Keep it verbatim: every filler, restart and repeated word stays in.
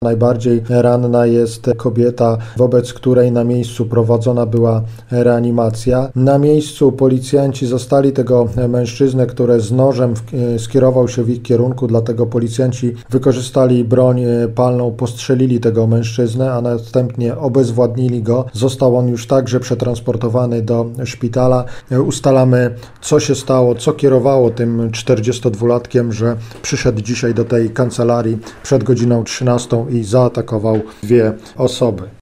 Najbardziej ranna jest kobieta, wobec której na miejscu prowadzona była reanimacja. Na miejscu policjanci zastali tego mężczyznę, który z nożem skierował się w ich kierunku, dlatego policjanci wykorzystali broń palną, postrzelili tego mężczyznę, a następnie obezwładnili go. Został on już także przetransportowany do szpitala. Ustalamy, co się stało, co kierowało tym czterdziestodwulatkiem, że przyszedł dzisiaj do tej kancelarii przed godziną trzynastą i zaatakował dwie osoby.